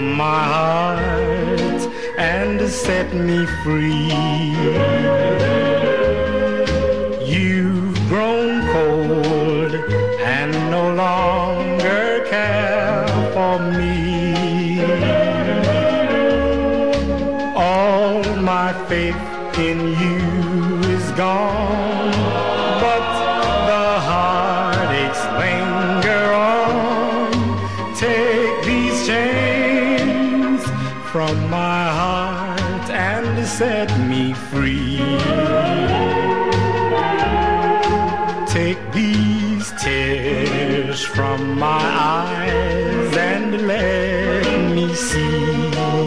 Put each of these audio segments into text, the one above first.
from my heart and set me free. You've grown cold and no longer care for me. All my faith in you is gone, but the heartaches linger on. Take these chains from my heart and set me free. Take these tears from my eyes and let me see.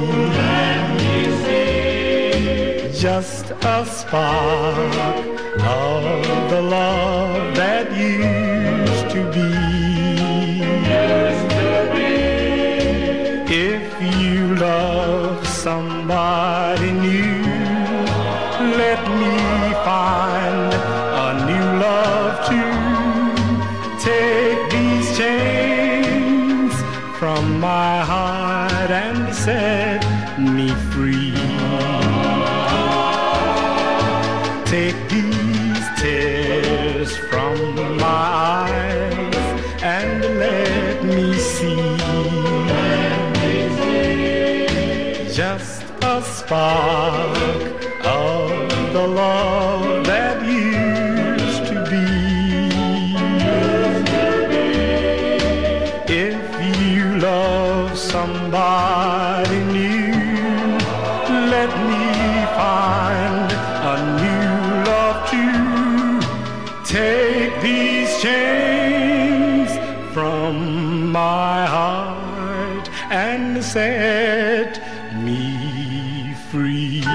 Just a spark of the love that used to be. If you love somebody new, let me find a new love too. Take these chains from my heart and set me free. Take these tears from my eyes and let me see. Just a spark of the love that used to be. If you love somebody new, let me find a new love too. Take these chains from my heart and set me free.